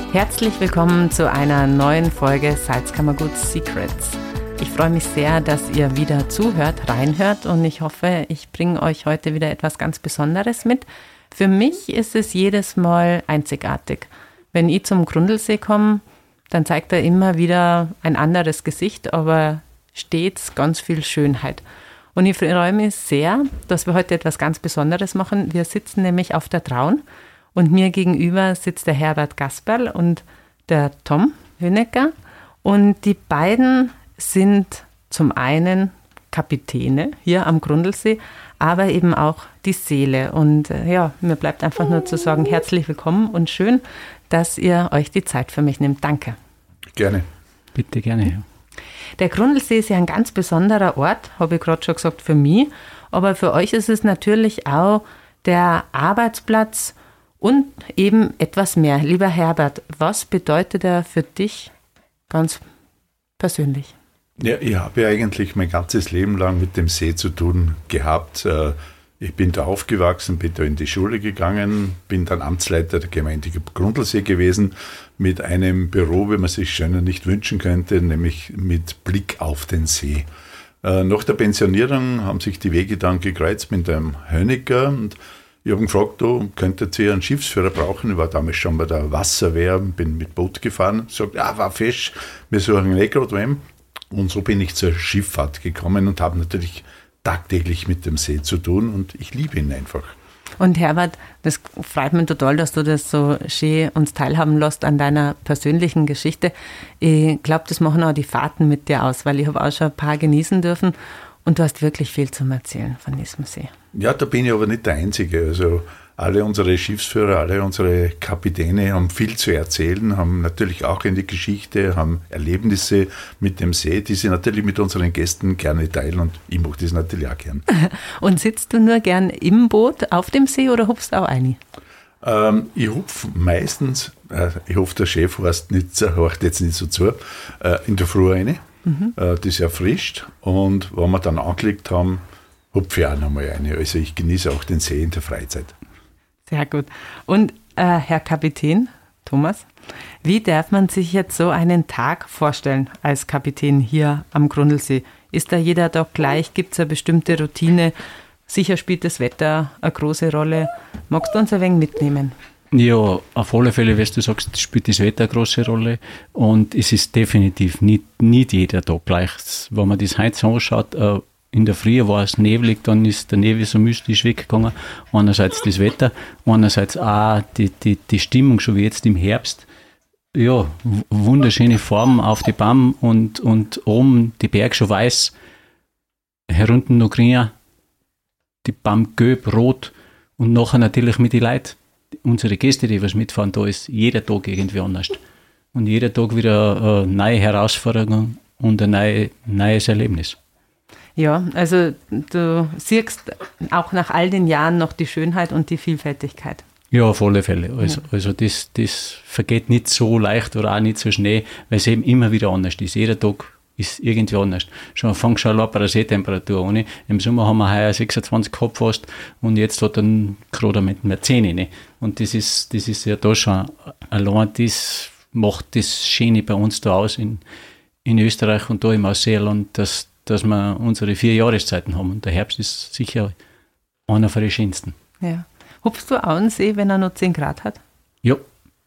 Herzlich willkommen zu einer neuen Folge Salzkammergut Secrets. Ich freue mich sehr, dass ihr wieder zuhört, reinhört und ich hoffe, ich bringe euch heute wieder etwas ganz Besonderes mit. Für mich ist es jedes Mal einzigartig. Wenn ich zum Grundlsee komme, dann zeigt er immer wieder ein anderes Gesicht, aber stets ganz viel Schönheit. Und ich freue mich sehr, dass wir heute etwas ganz Besonderes machen. Wir sitzen nämlich auf der Traun und mir gegenüber sitzt der Herbert Gasperl und der Tom Hönecker. Und die beiden sind zum einen Kapitäne hier am Grundlsee, aber eben auch die Seele. Und ja, mir bleibt einfach nur zu sagen, herzlich willkommen und schön, dass ihr euch die Zeit für mich nehmt. Danke. Gerne. Bitte gerne. Der Grundlsee ist ja ein ganz besonderer Ort, habe ich gerade schon gesagt, für mich. Aber für euch ist es natürlich auch der Arbeitsplatz und eben etwas mehr. Lieber Herbert, was bedeutet er für dich ganz persönlich? Ja, ich habe ja eigentlich mein ganzes Leben lang mit dem See zu tun gehabt. Ich bin da aufgewachsen, bin da in die Schule gegangen, bin dann Amtsleiter der Gemeinde Grundlsee gewesen, mit einem Büro, wie man sich schöner nicht wünschen könnte, nämlich mit Blick auf den See. Nach der Pensionierung haben sich die Wege dann gekreuzt mit dem Hönecker und ich habe ihn gefragt, könntet ihr einen Schiffsführer brauchen? Ich war damals schon bei der Wasserwehr, bin mit Boot gefahren, sagt, ja, war fest, wir suchen gerade wem. Und so bin ich zur Schifffahrt gekommen und habe natürlich tagtäglich mit dem See zu tun und ich liebe ihn einfach. Und Herbert, das freut mich total, dass du das so schön uns teilhaben lässt an deiner persönlichen Geschichte. Ich glaube, das machen auch die Fahrten mit dir aus, weil ich habe auch schon ein paar genießen dürfen und du hast wirklich viel zum Erzählen von diesem See. Ja, da bin ich aber nicht der Einzige. Also alle unsere Schiffsführer, alle unsere Kapitäne haben viel zu erzählen, haben natürlich auch eine Geschichte, haben Erlebnisse mit dem See, die sie natürlich mit unseren Gästen gerne teilen und ich mache das natürlich auch gern. Und sitzt du nur gern im Boot auf dem See oder hupfst auch ein? Ich hupfe meistens, ich hoffe, der Chef hört jetzt nicht so zu, in der Früh rein. Das erfrischt und wenn wir dann angelegt haben, hupfe ich auch nochmal rein. Also ich genieße auch den See in der Freizeit. Sehr gut. Und Herr Kapitän Thomas, wie darf man sich jetzt so einen Tag vorstellen als Kapitän hier am Grundlsee? Ist da jeder Tag gleich? Gibt es eine bestimmte Routine? Sicher spielt das Wetter eine große Rolle. Magst du uns ein wenig mitnehmen? Ja, auf alle Fälle, wie du sagst, spielt das Wetter eine große Rolle und es ist definitiv nicht jeder Tag gleich. Wenn man das heute anschaut, in der Früh war es neblig, dann ist der Nebel so mystisch weggegangen. Einerseits das Wetter, einerseits auch die Stimmung, schon wie jetzt im Herbst. Ja, wunderschöne Farben auf die Baum und oben die Berge schon weiß, herunten noch grün, die Baum gelb, rot und nachher natürlich mit den Leuten. Unsere Gäste, die was mitfahren, da ist jeder Tag irgendwie anders. Und jeder Tag wieder eine neue Herausforderung und ein neues Erlebnis. Ja, also du siehst auch nach all den Jahren noch die Schönheit und die Vielfältigkeit. Ja, auf alle Fälle. Also das vergeht nicht so leicht oder auch nicht so schnell, weil es eben immer wieder anders ist. Jeder Tag ist irgendwie anders. Fängt schon an bei der Seetemperatur an. Im Sommer haben wir heuer 26 gehabt fast und jetzt hat dann gerade mehr 10 rein. Und das ist ja da schon allein, das macht das Schöne bei uns da aus in Österreich und da im Ausseeland, dass wir unsere 4 Jahreszeiten haben. Und der Herbst ist sicher einer von den schönsten. Ja. Hupfst du auch einen See, wenn er noch 10 Grad hat? Ja.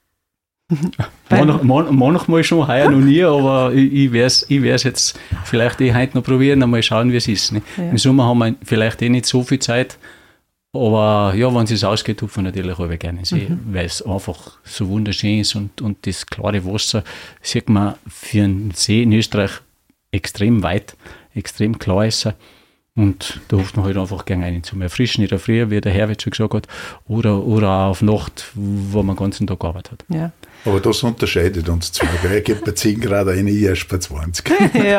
Manchmal schon, heuer noch nie, aber ich werde es jetzt vielleicht heute noch probieren, einmal schauen, wie es ist. Ne? Ja. Im Sommer haben wir vielleicht nicht so viel Zeit, aber ja, wenn es ausgeht, hupfen wir natürlich auch gerne See, weil es einfach so wunderschön ist und das klare Wasser sieht man für einen See in Österreich extrem weit, extrem klar ist. Und da hofft man halt einfach gerne einen zum Erfrischen in der Früh, wie der Herbert schon gesagt hat, oder auch auf Nacht, wo man den ganzen Tag gearbeitet hat. Ja. Aber das unterscheidet uns zwei, weil er geht bei 10 Grad rein, ich erst bei 20.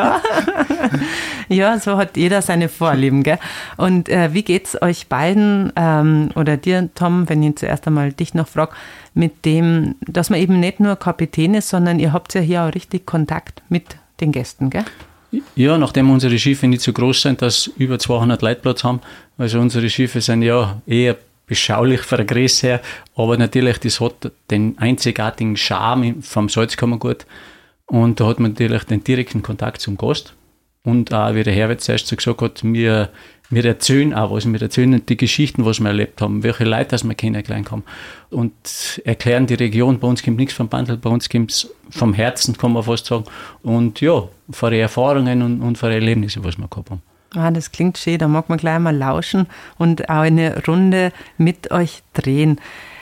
Ja, so hat jeder seine Vorlieben. Gell? Und wie geht es euch beiden oder dir, Tom, wenn ich zuerst einmal dich noch frage, mit dem, dass man eben nicht nur Kapitän ist, sondern ihr habt ja hier auch richtig Kontakt mit den Gästen, gell? Ja, nachdem unsere Schiffe nicht so groß sind, dass über 200 Leute Platz haben, also unsere Schiffe sind ja eher beschaulich von der Größe her, aber natürlich, das hat den einzigartigen Charme vom Salzkammergut und da hat man natürlich den direkten Kontakt zum Gast und auch, wie der Herbert zuerst so gesagt hat, wir erzählen auch was, wir erzählen die Geschichten, was wir erlebt haben, welche Leute das wir kennengelernt haben und erklären die Region. Bei uns kommt nichts vom Bandel, bei uns kommt es vom Herzen, kann man fast sagen, und ja, von den Erfahrungen und von den Erlebnissen, was wir gehabt haben. Ah, das klingt schön, da mag man gleich mal lauschen und auch eine Runde mit euch drehen.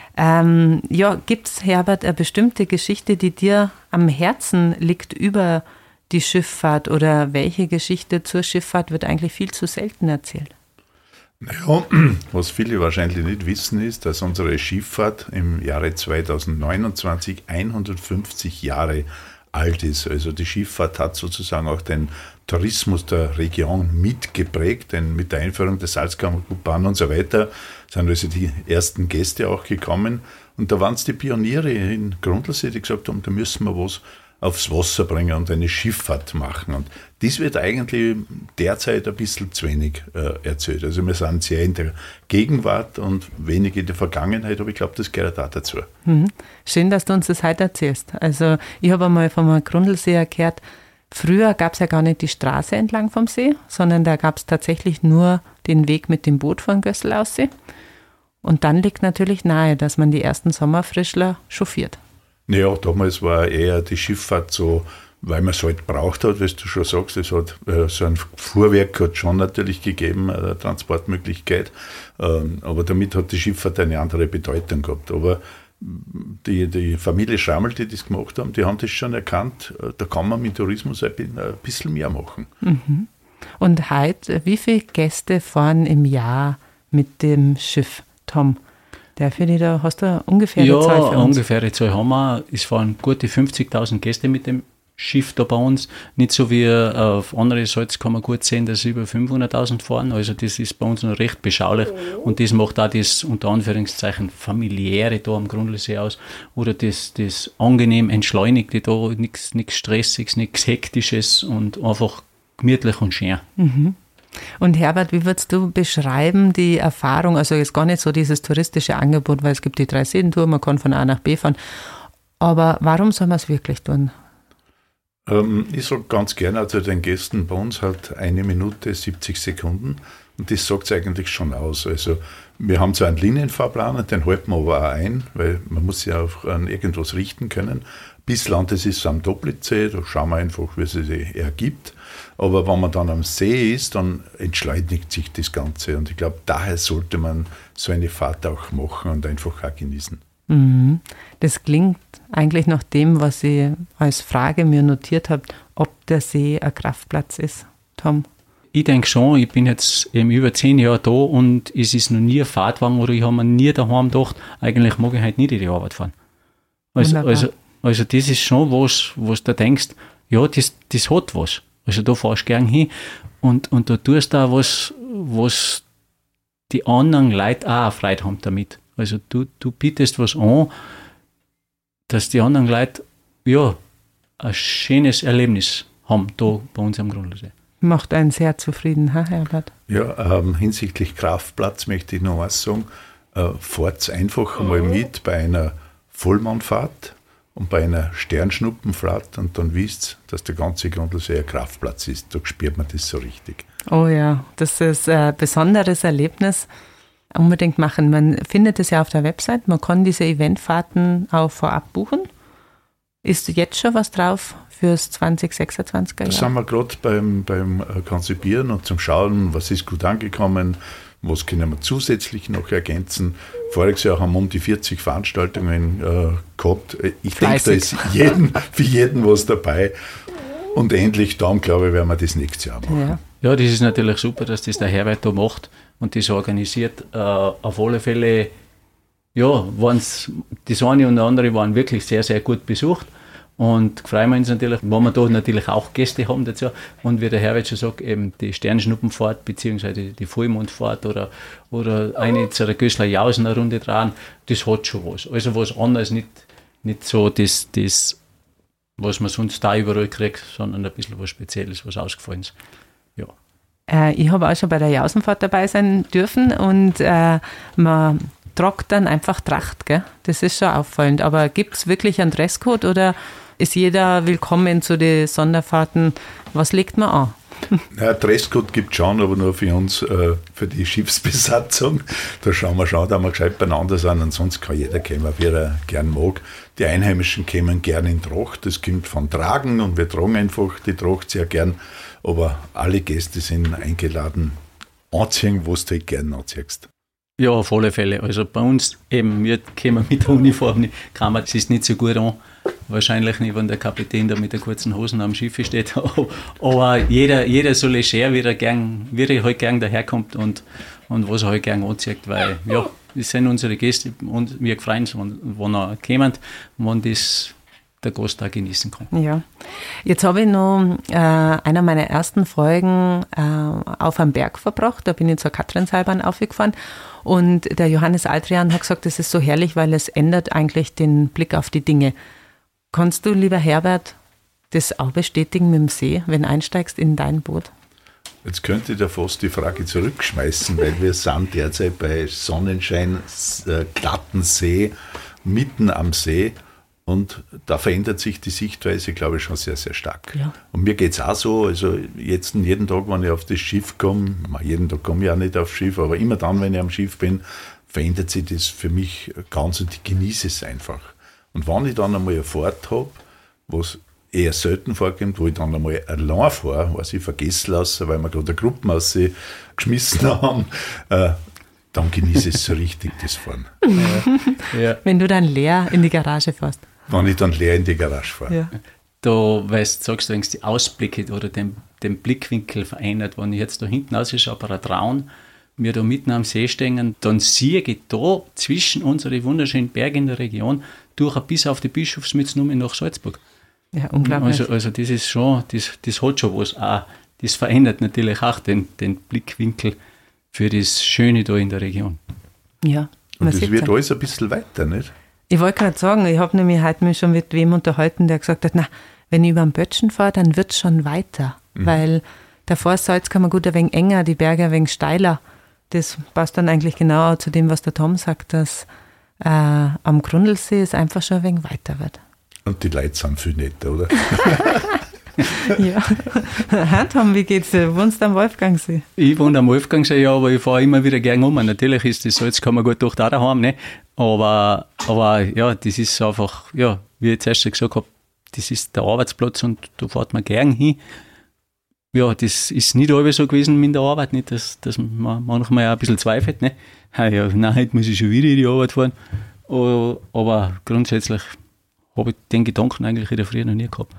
Gibt es, Herbert, eine bestimmte Geschichte, die dir am Herzen liegt über die Schifffahrt oder welche Geschichte zur Schifffahrt wird eigentlich viel zu selten erzählt? Naja, was viele wahrscheinlich nicht wissen, ist, dass unsere Schifffahrt im Jahre 2029 150 Jahre alt ist. Also die Schifffahrt hat sozusagen auch den Tourismus der Region mitgeprägt, denn mit der Einführung der Salzkammergutbahn und so weiter sind also die ersten Gäste auch gekommen. Und da waren es die Pioniere in Grundlsee, die gesagt haben, da müssen wir was aufs Wasser bringen und eine Schifffahrt machen. Und das wird eigentlich derzeit ein bisschen zu wenig erzählt. Also wir sind sehr in der Gegenwart und wenig in der Vergangenheit, aber ich glaube, das gehört auch dazu. Schön, dass du uns das heute erzählst. Also ich habe einmal vom Grundlsee gehört, früher gab es ja gar nicht die Straße entlang vom See, sondern da gab es tatsächlich nur den Weg mit dem Boot von Gössel aussee. Und dann liegt natürlich nahe, dass man die ersten Sommerfrischler chauffiert. Naja, damals war eher die Schifffahrt so, weil man es halt braucht hat, wie du schon sagst, es hat so ein Fuhrwerk hat schon natürlich gegeben, eine Transportmöglichkeit, aber damit hat die Schifffahrt eine andere Bedeutung gehabt. Aber die Familie Schrammel, die das gemacht haben, die haben das schon erkannt, da kann man mit Tourismus ein bisschen mehr machen. Und heute, wie viele Gäste fahren im Jahr mit dem Schiff, Tom? Da hast du ungefähr eine Zahl für uns? Ja, ungefähr Zahl haben wir. Es fahren gute 50.000 Gäste mit dem Schiff da bei uns. Nicht so wie auf andere Salz kann man gut sehen, dass über 500.000 fahren. Also das ist bei uns noch recht beschaulich. Und das macht auch das unter Anführungszeichen familiäre da am Grundlsee aus. Oder das angenehm Entschleunigte da, nichts Stressiges, nichts Hektisches und einfach gemütlich und schön. Und Herbert, wie würdest du beschreiben die Erfahrung, also jetzt gar nicht so dieses touristische Angebot, weil es gibt die 3-Seen-Tour, man kann von A nach B fahren, aber warum soll man es wirklich tun? Ich sage ganz gerne zu den Gästen, bei uns halt 1 Minute 70 Sekunden und das sagt es eigentlich schon aus. Also wir haben zwar einen Linienfahrplan und den halten wir aber auch ein, weil man muss ja auch an irgendwas richten können. Bislang, das ist am Doblitzsee, da schauen wir einfach, wie es sich ergibt. Aber wenn man dann am See ist, dann entschleunigt sich das Ganze. Und ich glaube, daher sollte man so eine Fahrt auch machen und einfach auch genießen. Das klingt eigentlich nach dem, was ich als Frage mir notiert habe, ob der See ein Kraftplatz ist, Tom. Ich denke schon, ich bin jetzt eben über 10 Jahre da und es ist noch nie ein Fahrtwagen oder ich habe mir nie daheim gedacht, eigentlich mag ich heute nicht in die Arbeit fahren. Also das ist schon was du denkst, ja, das hat was. Also da fahrst du gern hin und da tust du auch was die anderen Leute auch Freude haben damit. Also du bietest was an, dass die anderen Leute ja ein schönes Erlebnis haben da bei uns am Grundlsee. Macht einen sehr zufrieden, Herbert? Ja, hinsichtlich Kraftplatz möchte ich noch was sagen. Fahrt einfach einmal mit bei einer Vollmondfahrt und bei einer Sternschnuppenfahrt und dann wisst ihr, dass der ganze Grundlsee ein Kraftplatz ist. Da spürt man das so richtig. Oh ja, das ist ein besonderes Erlebnis. Unbedingt machen. Man findet es ja auf der Website. Man kann diese Eventfahrten auch vorab buchen. Ist jetzt schon was drauf fürs 2026er Jahr? Da sind wir gerade beim Konzipieren und zum Schauen, was ist gut angekommen, was können wir zusätzlich noch ergänzen. Voriges Jahr haben wir um die 40 Veranstaltungen gehabt. Ich denke, da ist für jeden was dabei. Und endlich dann, glaube ich, werden wir das nächstes Jahr machen. Ja, das ist natürlich super, dass das der Herbert da macht und das organisiert. Auf alle Fälle, ja, das eine und andere waren wirklich sehr, sehr gut besucht. Und freuen wir uns natürlich, wenn wir da natürlich auch Gäste haben dazu. Und wie der Herbert schon sagt, eben die Sternschnuppenfahrt bzw. die Vollmondfahrt oder eine zu der Gössler Jausen eine Runde dran, das hat schon was. Also was anderes, nicht so das, was man sonst da überall kriegt, sondern ein bisschen was Spezielles, was Ausgefallenes. Ja. Ich habe auch schon bei der Jausenfahrt dabei sein dürfen und man tragt dann einfach Tracht, gell? Das ist schon auffallend. Aber gibt es wirklich einen Dresscode oder ist jeder willkommen zu den Sonderfahrten? Was legt man an? Ja, Dresscode gibt es schon, aber nur für uns, für die Schiffsbesatzung. Da schauen wir schon, dass wir gescheit beieinander sind. Ansonsten kann jeder kommen, wie er gern mag. Die Einheimischen kommen gern in Tracht. Das kommt von Tragen und wir tragen einfach die Tracht sehr gern. Aber alle Gäste sind eingeladen, anziehen, was du halt gern anziehst. Ja, auf alle Fälle. Also bei uns eben, wir kommen mit der Uniform, kann man, es ist nicht so gut an. Wahrscheinlich nicht, wenn der Kapitän da mit der kurzen Hosen am Schiff steht. Aber jeder so leger, wie er halt gern daherkommt und was er halt gern anzieht, weil ja, das sind unsere Gäste und wir freuen uns, wenn er kommen, wenn das der Gast auch genießen kann. Ja, jetzt habe ich noch einer meiner ersten Folgen auf einem Berg verbracht. Da bin ich zur Katrinsheilbahn aufgefahren und der Johannes Aldrian hat gesagt, das ist so herrlich, weil es ändert eigentlich den Blick auf die Dinge. Kannst du, lieber Herbert, das auch bestätigen mit dem See, wenn du einsteigst in dein Boot? Jetzt könnte ich da fast die Frage zurückschmeißen, weil wir sind derzeit bei Sonnenschein, glatten See, mitten am See und da verändert sich die Sichtweise, glaube ich, schon sehr, sehr stark. Ja. Und mir geht es auch so, also jetzt jeden Tag, wenn ich auf das Schiff komme, jeden Tag komme ich auch nicht aufs Schiff, aber immer dann, wenn ich am Schiff bin, verändert sich das für mich ganz und ich genieße es einfach. Und wenn ich dann einmal eine Fahrt habe, was eher selten vorkommt, wo ich dann einmal allein fahre, was ich vergessen lasse, weil wir gerade eine Gruppe geschmissen haben, dann genieße ich es so richtig, das Fahren. Ja. Wenn du dann leer in die Garage fährst. Wenn ich dann leer in die Garage fahre. Ja. Da, weißt, sagst du, die Ausblicke oder den Blickwinkel verändert, wenn ich jetzt da hinten ausschaue, bei einer Traun, wir da mitten am See stehen, dann sehe ich da zwischen unsere wunderschönen Berge in der Region durch bis auf die Bischofsmütze nur nach Salzburg. Ja, unglaublich. Also das ist schon, das hat schon was auch. Das verändert natürlich auch den Blickwinkel für das Schöne da in der Region. Ja. Und das wird alles ein bisschen weiter, nicht? Ich wollte gerade sagen, ich habe nämlich heute mich schon mit wem unterhalten, der gesagt hat, na, wenn ich über den Böttchen fahre, dann wird es schon weiter. Weil davor ist Salzkammer gut ein wenig enger, die Berge ein wenig steiler. Das passt dann eigentlich genau zu dem, was der Tom sagt, dass am Grundlsee es einfach schon ein wenig weiter wird. Und die Leute sind viel netter, oder? Ja. Tom, wie geht's dir? Wohnst du am Wolfgangsee? Ich wohne am Wolfgangsee, ja, aber ich fahre immer wieder gern um. Natürlich ist das so, jetzt kann man gut durch da daheim, ne? Aber ja, das ist einfach, ja, wie ich zuerst gesagt habe, das ist der Arbeitsplatz und da fährt man gern hin. Ja, das ist nicht immer so gewesen mit der Arbeit, nicht, dass man manchmal auch ein bisschen zweifelt, ne? Ja, nein, heute muss ich schon wieder in die Arbeit fahren. Aber grundsätzlich habe ich den Gedanken eigentlich in der Früh noch nie gehabt.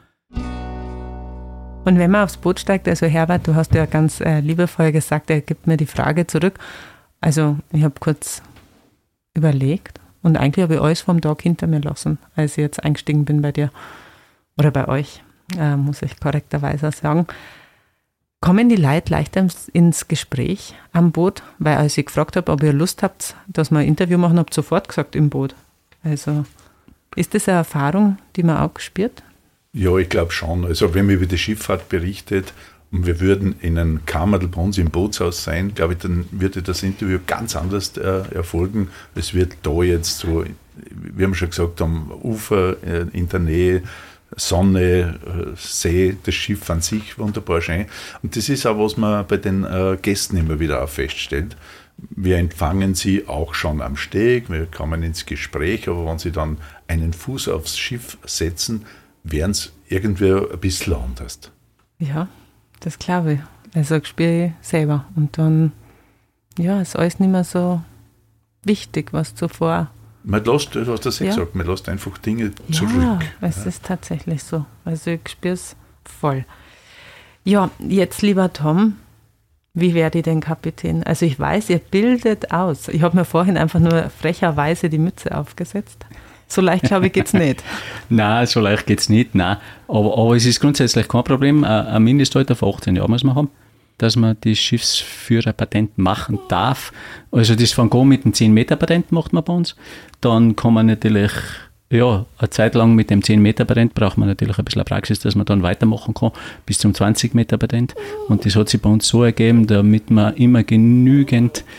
Und wenn man aufs Boot steigt, also Herbert, du hast ja ganz liebevoll gesagt, er gibt mir die Frage zurück. Also ich habe kurz überlegt und eigentlich habe ich alles vom Tag hinter mir lassen, als ich jetzt eingestiegen bin bei dir oder bei euch, muss ich korrekterweise sagen. Kommen die Leute leichter ins Gespräch am Boot? Weil als ich gefragt habe, ob ihr Lust habt, dass wir ein Interview machen, habt ihr sofort gesagt im Boot. Also ist das eine Erfahrung, die man auch spürt? Ja, ich glaube schon. Also wenn man über die Schifffahrt berichtet und wir würden in einem Kammerl bei uns im Bootshaus sein, glaube ich, dann würde das Interview ganz anders erfolgen. Es wird da jetzt so, wir haben schon gesagt, am Ufer in der Nähe, Sonne, See, das Schiff an sich wunderbar schön. Und das ist auch, was man bei den Gästen immer wieder auch feststellt. Wir empfangen sie auch schon am Steg, wir kommen ins Gespräch, aber wenn sie dann einen Fuß aufs Schiff setzen, wären es irgendwie ein bisschen anders. Ja, das glaube ich. Also spüre ich selber. Und dann, ja, ist alles nicht mehr so wichtig, was zuvor. Man lässt, du hast das ja gesagt, man lässt einfach Dinge zurück. Ja, es ist tatsächlich so. Also ich spüre es voll. Ja, jetzt lieber Tom, wie werde ich denn Kapitän? Also ich weiß, ihr bildet aus. Ich habe mir vorhin einfach nur frecherweise die Mütze aufgesetzt. So leicht, glaube ich, geht es nicht. Nein, so leicht geht es nicht, nein. Aber es ist grundsätzlich kein Problem. Ein Mindestalter von 18 Jahren muss man haben, dass man das Schiffsführerpatent machen darf. Also das fängt an mit dem 10-Meter-Patent macht man bei uns. Dann kann man natürlich, ja, eine Zeit lang mit dem 10-Meter-Patent braucht man natürlich ein bisschen Praxis, dass man dann weitermachen kann, bis zum 20-Meter-Patent. Und das hat sich bei uns so ergeben, damit man immer genügend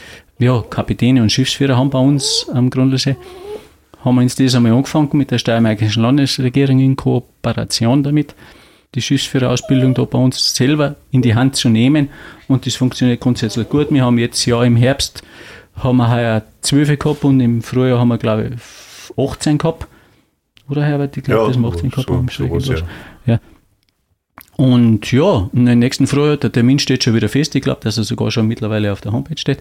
Kapitäne und Schiffsführer haben bei uns am Grundlsee. Haben wir uns das einmal angefangen mit der steiermarkischen Landesregierung in Kooperation damit, die Schiffsführerausbildung da bei uns selber in die Hand zu nehmen, und das funktioniert grundsätzlich gut. Wir haben jetzt im Herbst haben wir heuer 12 gehabt und im Frühjahr haben wir, glaube ich, 18 gehabt. Oder Herbert? Ich glaube, das haben wir 18 gehabt. Ja. Und im nächsten Frühjahr, der Termin steht schon wieder fest. Ich glaube, dass er sogar schon mittlerweile auf der Homepage steht.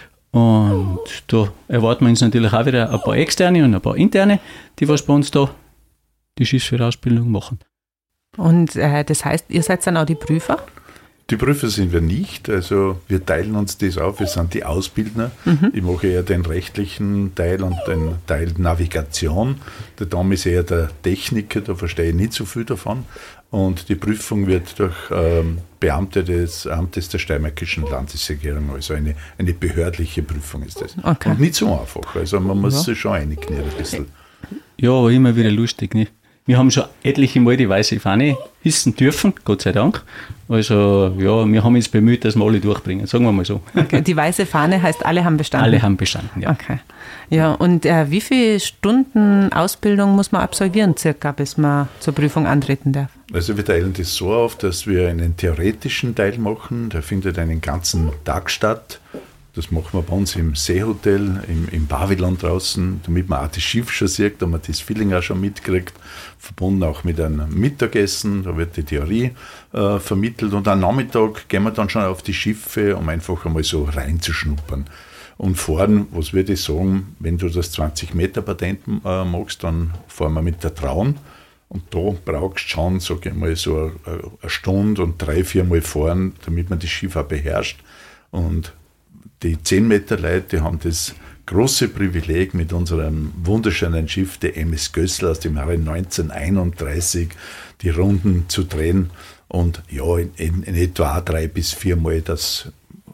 Und da erwarten wir uns natürlich auch wieder ein paar externe und ein paar interne, die was bei uns da die Schiffsführerausbildung machen. Und das heißt, ihr seid dann auch die Prüfer? Die Prüfer sind wir nicht, also wir teilen uns das auf, wir sind die Ausbildner. Ich mache eher den rechtlichen Teil und den Teil Navigation. Der Tom ist eher der Techniker, da verstehe ich nicht so viel davon. Und die Prüfung wird durch Beamte des Amtes der Steiermarkischen Landesregierung, also eine behördliche Prüfung ist das. Okay. Und nicht so einfach, also man muss sich schon einknien ein bisschen. Ja, aber immer wieder lustig, ne? Wir haben schon etliche Mal die weiße Fahne hissen dürfen, Gott sei Dank. Also wir haben uns bemüht, dass wir alle durchbringen, sagen wir mal so. Okay, die weiße Fahne heißt, alle haben bestanden? Alle haben bestanden, ja. Okay. Ja, und wie viele Stunden Ausbildung muss man absolvieren circa, bis man zur Prüfung antreten darf? Also wir teilen das so auf, dass wir einen theoretischen Teil machen, der findet einen ganzen Tag statt. Das machen wir bei uns im Seehotel, im Pavillon draußen, damit man auch das Schiff schon sieht, da man das Feeling auch schon mitkriegt, verbunden auch mit einem Mittagessen, da wird die Theorie vermittelt, und am Nachmittag gehen wir dann schon auf die Schiffe, um einfach einmal so reinzuschnuppern. Und fahren, was würde ich sagen, wenn du das 20-Meter-Patent magst, dann fahren wir mit der Traun, und da brauchst du schon, sage ich mal, so eine Stunde und 3-4 Mal fahren, damit man das Schiff auch beherrscht. Und die 10-Meter-Leute, die haben das große Privileg, mit unserem wunderschönen Schiff, der MS Gössel aus dem Jahre 1931, die Runden zu drehen, und in etwa 3 bis 4 Mal das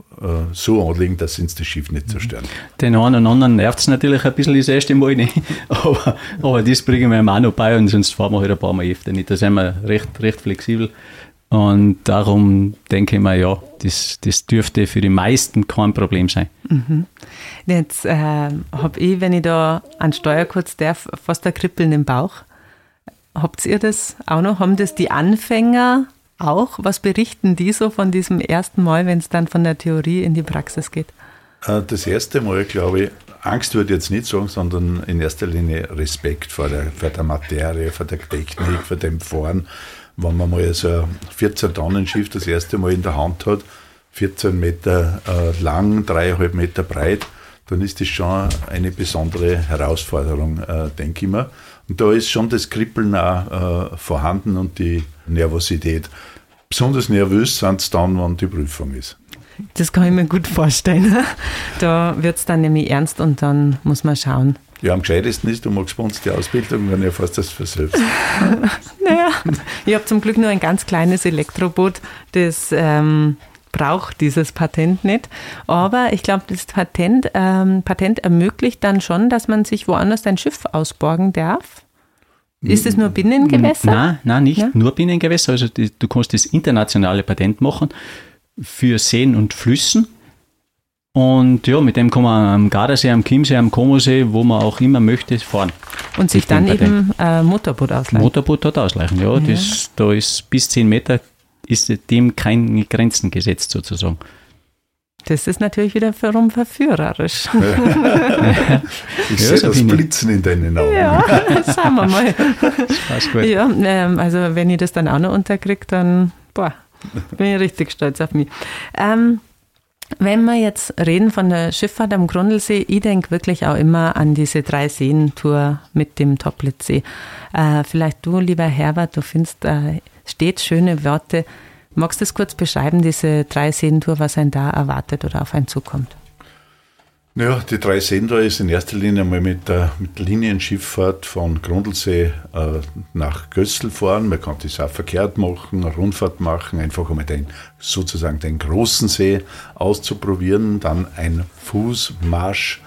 so anlegen, dass sie uns das Schiff nicht zerstören. Den einen und anderen nervt es natürlich ein bisschen das erste Mal nicht, aber das bringen wir ihm auch noch bei, und sonst fahren wir halt ein paar Mal öfter nicht. Da sind wir recht flexibel. Und darum denke ich mir, das dürfte für die meisten kein Problem sein. Mhm. Jetzt habe ich, wenn ich da an Steuer kurz darf, fast ein Kribbeln im Bauch. Habt ihr das auch noch? Haben das die Anfänger auch? Was berichten die so von diesem ersten Mal, wenn es dann von der Theorie in die Praxis geht? Das erste Mal, glaube ich, Angst würde ich jetzt nicht sagen, sondern in erster Linie Respekt vor der Materie, vor der Technik, vor dem Fahren. Wenn man mal so ein 14-Tonnen-Schiff das erste Mal in der Hand hat, 14 Meter lang, 3,5 Meter breit, dann ist das schon eine besondere Herausforderung, denke ich mir. Und da ist schon das Kribbeln auch vorhanden und die Nervosität. Besonders nervös sind es dann, wenn die Prüfung ist. Das kann ich mir gut vorstellen. Da wird es dann nämlich ernst, und dann muss man schauen. Ja, am gescheitesten ist, du machst bei uns die Ausbildung, wenn du fast das versuchst. Naja, ich habe zum Glück nur ein ganz kleines Elektroboot, das braucht dieses Patent nicht. Aber ich glaube, das Patent ermöglicht dann schon, dass man sich woanders ein Schiff ausborgen darf. Ist es nur Binnengewässer? Nein, nicht nur Binnengewässer. Also du kannst das internationale Patent machen für Seen und Flüssen. Und mit dem kann man am Gardasee, am Chiemsee, am Comosee, wo man auch immer möchte, fahren. Und sich dann eben ein Motorboot ausleihen. Motorboot dort ausleihen, ja. Da ist bis 10 Meter, ist dem keine Grenzen gesetzt sozusagen. Das ist natürlich wiederum verführerisch. Ich sehe das Blitzen in deinen Augen. Ja, schauen wir mal. Das passt gut. Ja, also wenn ich das dann auch noch unterkriege, dann bin ich richtig stolz auf mich. Wenn wir jetzt reden von der Schifffahrt am Grundlsee, ich denke wirklich auch immer an diese 3-Seen-Tour mit dem Toplitzsee. Vielleicht du, lieber Herbert, du findest stets schöne Worte. Magst du das kurz beschreiben, diese 3-Seen-Tour, was einen da erwartet oder auf einen zukommt? Ja, die 3-Seen-Tour ist in erster Linie mal mit der Linienschifffahrt von Grundlsee nach Gössel fahren. Man kann das auch verkehrt machen, eine Rundfahrt machen, einfach einmal sozusagen den großen See auszuprobieren. Dann ein Fußmarsch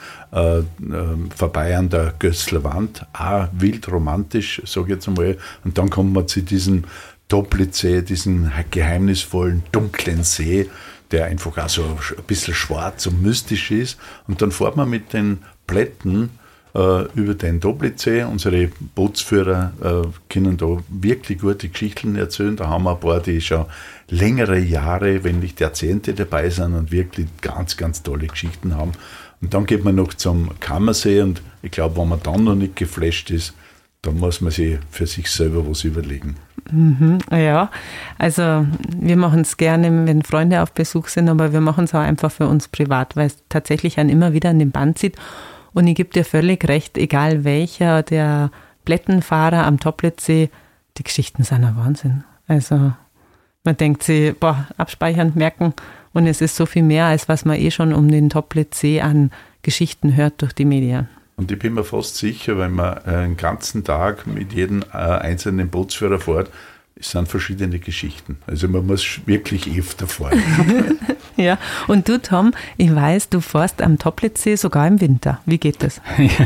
vorbei an der Gössler Wand, auch wild romantisch, sage ich jetzt einmal. Und dann kommt man zu diesem Toplitzsee, diesen geheimnisvollen, dunklen See, der einfach auch so ein bisschen schwarz und mystisch ist. Und dann fährt man mit den Plätten über den Toplitzsee. Unsere Bootsführer können da wirklich gute Geschichten erzählen. Da haben wir ein paar, die schon längere Jahre, wenn nicht Jahrzehnte dabei sind und wirklich ganz, ganz tolle Geschichten haben. Und dann geht man noch zum Kammersee und ich glaube, wenn man dann noch nicht geflasht ist, dann muss man sich für sich selber was überlegen. Ja, also wir machen es gerne, wenn Freunde auf Besuch sind, aber wir machen es auch einfach für uns privat, weil es tatsächlich einen immer wieder an den Band zieht. Und ich gebe dir völlig recht, egal welcher der Plättenfahrer am Toplitzsee, die Geschichten sind ein Wahnsinn. Also man denkt sich, abspeichern, merken, und es ist so viel mehr, als was man schon um den Toplitzsee an Geschichten hört durch die Medien. Und ich bin mir fast sicher, wenn man einen ganzen Tag mit jedem einzelnen Bootsführer fährt, es sind verschiedene Geschichten. Also man muss wirklich öfter fahren. Ja, und du, Tom, ich weiß, du fährst am Toplitzsee sogar im Winter. Wie geht das?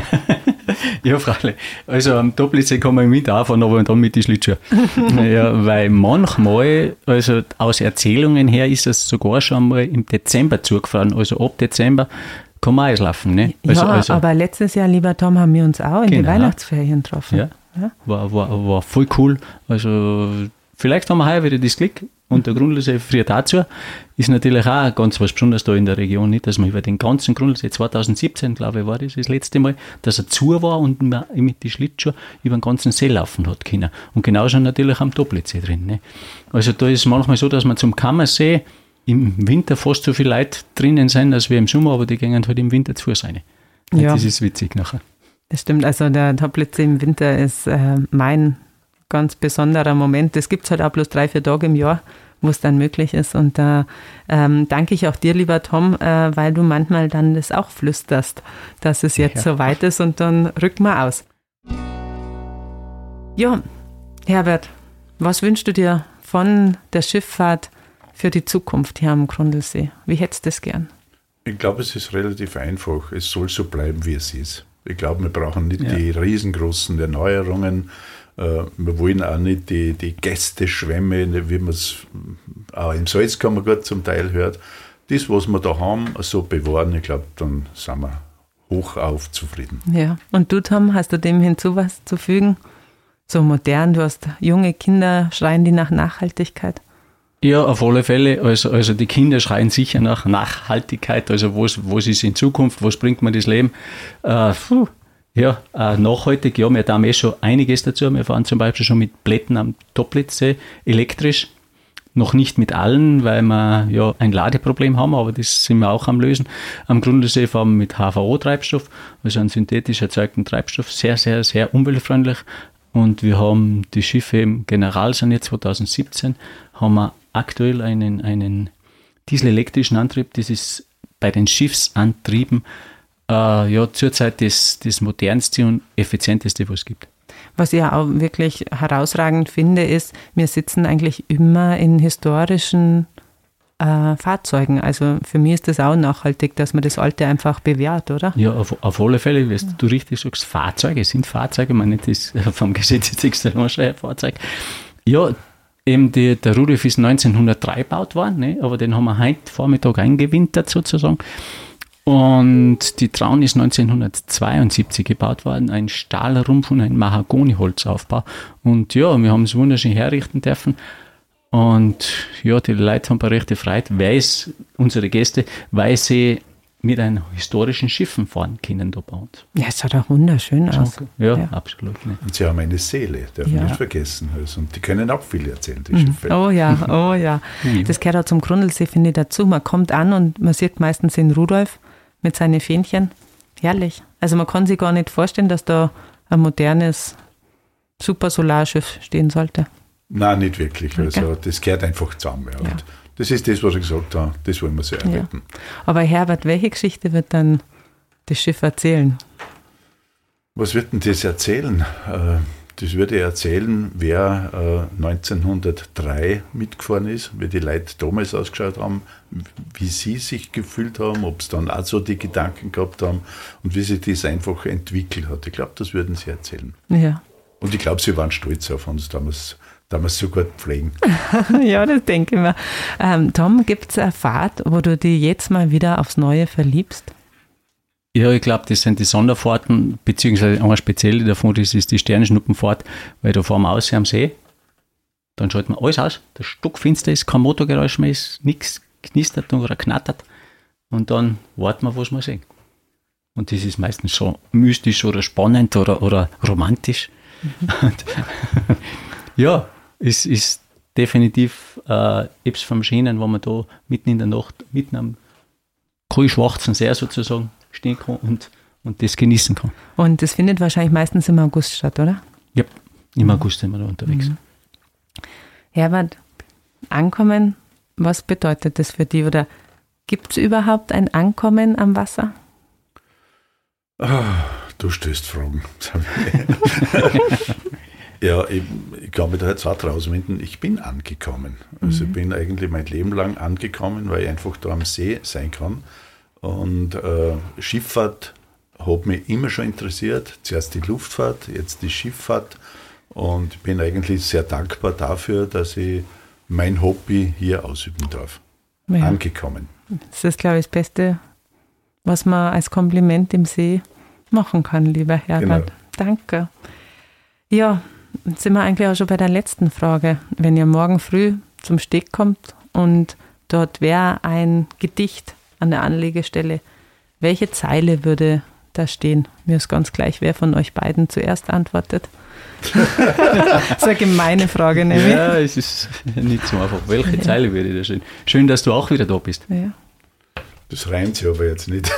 Ja, freilich. Also am Toplitzsee kann man im Winter auch fahren, aber dann mit den Schlittschuhen. Ja, weil manchmal, also aus Erzählungen her, ist es sogar schon mal im Dezember zugefahren. Also ab Dezember kann man Eislaufen. Ne? Also, aber letztes Jahr, lieber Tom, haben wir uns auch in die Weihnachtsferien getroffen. Ja. War voll cool. Also vielleicht haben wir heuer wieder das Glück. Und der Grundlsee friert dazu. Ist natürlich auch ganz was Besonderes da in der Region, nicht, dass man über den ganzen Grundlsee, 2017, glaube ich, war das letzte Mal, dass er zu war und man mit den Schlittschuhen über den ganzen See laufen hat können. Und genauso natürlich am Toplitzsee drin. Ne? Also da ist es manchmal so, dass man zum Kammersee im Winter fast so viele Leute drinnen sind, als wir im Sommer, aber die gehen halt im Winter zu Fuß rein. Ja. Das ist witzig nachher. Das stimmt, also der Toplitzsee im Winter ist mein ganz besonderer Moment. Das gibt es halt auch bloß 3-4 Tage im Jahr, wo es dann möglich ist. Und da danke ich auch dir, lieber Tom, weil du manchmal dann das auch flüsterst, dass es jetzt so weit ist, und dann rücken wir aus. Ja, Herbert, was wünschst du dir von der Schifffahrt für die Zukunft hier am Grundlsee? Wie hättest du das gern? Ich glaube, es ist relativ einfach. Es soll so bleiben, wie es ist. Ich glaube, wir brauchen nicht die riesengroßen Erneuerungen. Wir wollen auch nicht die Gästeschwämme, wie man es auch im Salzkammergut zum Teil hört. Das, was wir da haben, so bewahren, ich glaube, dann sind wir hochauf zufrieden. Ja, und du, Tom, hast du dem hinzu was zu fügen? So modern, du hast junge Kinder, schreien die nach Nachhaltigkeit? Ja, auf alle Fälle. Also die Kinder schreien sicher nach Nachhaltigkeit. Also was ist in Zukunft, was bringt mir das Leben? Nachhaltig, ja, wir haben schon einiges dazu. Wir fahren zum Beispiel schon mit Plätten am Toplitzsee elektrisch. Noch nicht mit allen, weil wir ja ein Ladeproblem haben, aber das sind wir auch am Lösen. Am Grundlsee fahren wir mit HVO-Treibstoff, also einen synthetisch erzeugten Treibstoff, sehr, sehr, sehr umweltfreundlich. Und wir haben die Schiffe im Generalsanier 2017, haben wir aktuell einen dieselelektrischen Antrieb. Das ist bei den Schiffsantrieben zurzeit das modernste und effizienteste, was es gibt. Was ich auch wirklich herausragend finde, ist, wir sitzen eigentlich immer in historischen Fahrzeugen. Also für mich ist das auch nachhaltig, dass man das Alte einfach bewährt, oder? Ja, auf alle Fälle, wie du richtig sagst, Fahrzeuge sind Fahrzeuge, man nicht das vom Gesetz Fahrzeug. Ja, eben der Rudolf ist 1903 gebaut worden, ne? Aber den haben wir heute Vormittag eingewintert sozusagen. Und die Traun ist 1972 gebaut worden, ein Stahlrumpf und ein Mahagoniholzaufbau. Und ja, wir haben es wunderschön herrichten dürfen. Und ja, die Leute haben recht gefreut, unsere Gäste, weil sie mit einem historischen Schiffen fahren können da bei uns. Ja, es sah doch wunderschön aus. Ja, absolut. Ne. Und sie haben eine Seele, darf man nicht vergessen. Also, und die können auch viel erzählen, die Schiffe. Oh ja. Das gehört auch zum Grundlsee, finde ich, dazu. Man kommt an und man sieht meistens den Rudolf mit seinen Fähnchen. Herrlich. Also man kann sich gar nicht vorstellen, dass da ein modernes Super-Solarschiff stehen sollte. Nein, nicht wirklich. Also das gehört einfach zusammen. Ja. Und das ist das, was ich gesagt habe, das wollen wir so erhalten. Ja. Aber Herbert, welche Geschichte wird dann das Schiff erzählen? Was wird denn das erzählen? Das würde erzählen, wer 1903 mitgefahren ist, wie die Leute damals ausgeschaut haben, wie sie sich gefühlt haben, ob sie dann auch so die Gedanken gehabt haben und wie sich das einfach entwickelt hat. Ich glaube, das würden sie erzählen. Ja, Und ich glaube, sie waren stolz auf uns, da wir es so gut pflegen. Ja, das denke ich mir. Tom, gibt es eine Fahrt, wo du dich jetzt mal wieder aufs Neue verliebst? Ja, ich glaube, das sind die Sonderfahrten, beziehungsweise eine spezielle davon, das ist die Sternschnuppenfahrt, weil da fahren wir aus am See, dann schalten wir alles aus, der stockfinster ist, kein Motorgeräusch mehr ist, nichts knistert oder knattert und dann warten wir, was wir sehen. Und das ist meistens so mystisch oder spannend oder romantisch. Und, ja, es ist definitiv etwas vom Schönen, wo man da mitten in der Nacht, mitten am kohlschwarzen See sozusagen stehen kann und das genießen kann. Und das findet wahrscheinlich meistens im August statt, oder? Ja, im August sind wir da unterwegs. Herbert, Ankommen, was bedeutet das für dich? Oder gibt es überhaupt ein Ankommen am Wasser? Du stößt Fragen. Ja, ich kann mich da jetzt auch rauswinden, ich bin angekommen. Also ich bin eigentlich mein Leben lang angekommen, weil ich einfach da am See sein kann. Und Schifffahrt hat mich immer schon interessiert. Zuerst die Luftfahrt, jetzt die Schifffahrt. Und ich bin eigentlich sehr dankbar dafür, dass ich mein Hobby hier ausüben darf. Ja. Angekommen. Das ist, glaube ich, das Beste, was man als Kompliment im See machen kann, lieber Herbert. Genau. Danke. Ja, jetzt sind wir eigentlich auch schon bei der letzten Frage. Wenn ihr morgen früh zum Steg kommt und dort wäre ein Gedicht an der Anlegestelle, welche Zeile würde da stehen? Mir ist ganz gleich, wer von euch beiden zuerst antwortet. Das ist eine gemeine Frage, nämlich. Ja, es ist nicht so einfach. Welche Zeile würde da stehen? Schön, dass du auch wieder da bist. Ja. Das reimt sich aber jetzt nicht.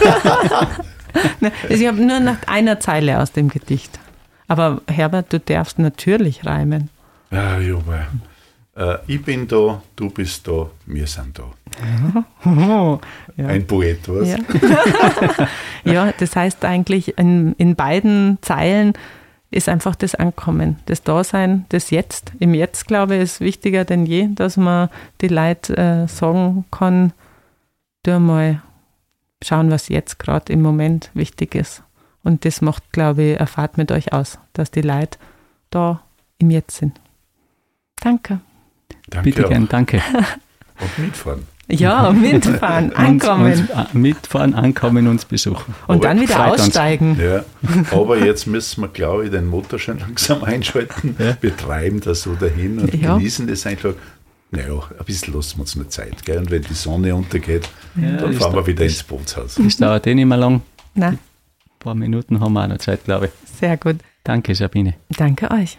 Ich habe nur nach einer Zeile aus dem Gedicht. Aber Herbert, du darfst natürlich reimen. Ja, Junge. Ich bin da, du bist da, wir sind da. Ja. Ein Poet, was? Ja, ja, das heißt eigentlich, in beiden Zeilen ist einfach das Ankommen, das Dasein, das Jetzt. Im Jetzt, glaube ich, ist wichtiger denn je, dass man die Leute sagen kann, du mal schauen, was jetzt gerade im Moment wichtig ist. Und das macht, glaube ich, eine Fahrt mit euch aus, dass die Leute da im Jetzt sind. Danke. Danke bitte gern, danke. Und mitfahren. Ja, mitfahren, ankommen. Mitfahren, ankommen, uns besuchen. Und aber dann wieder aussteigen. Ja, aber jetzt müssen wir, glaube ich, den Motor schon langsam einschalten. Ja. Wir treiben da so dahin und genießen das einfach. Naja, ein bisschen lassen wir uns eine Zeit. Gell? Und wenn die Sonne untergeht, dann fahren wir wieder ins Bootshaus. Das dauert nicht mehr lang. Nein. Ein paar Minuten haben wir auch noch Zeit, glaube ich. Sehr gut. Danke, Sabine. Danke euch.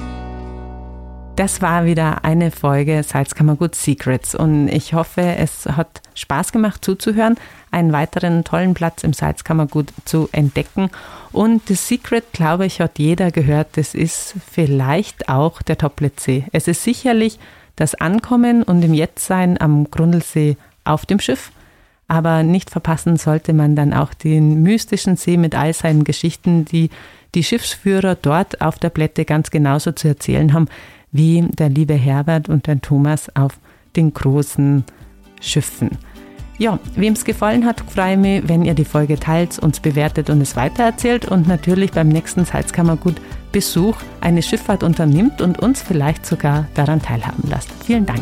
Das war wieder eine Folge Salzkammergut Secrets und ich hoffe, es hat Spaß gemacht zuzuhören, einen weiteren tollen Platz im Salzkammergut zu entdecken. Und das Secret, glaube ich, hat jeder gehört, das ist vielleicht auch der Toplitsee. Es ist sicherlich das Ankommen und im Jetztsein am Grundlsee auf dem Schiff, aber nicht verpassen sollte man dann auch den mystischen See mit all seinen Geschichten, die die Schiffsführer dort auf der Plätte ganz genauso zu erzählen haben, wie der liebe Herbert und der Thomas auf den großen Schiffen. Ja, wem es gefallen hat, freue ich mich, wenn ihr die Folge teilt, uns bewertet und es weitererzählt und natürlich beim nächsten Salzkammergut-Besuch eine Schifffahrt unternimmt und uns vielleicht sogar daran teilhaben lasst. Vielen Dank.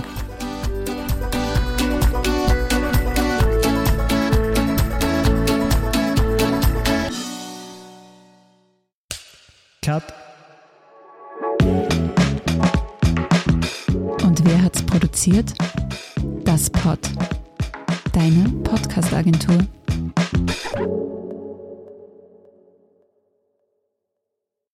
Cut. Und wer hat's produziert? Das Pod. Deine Podcast-Agentur.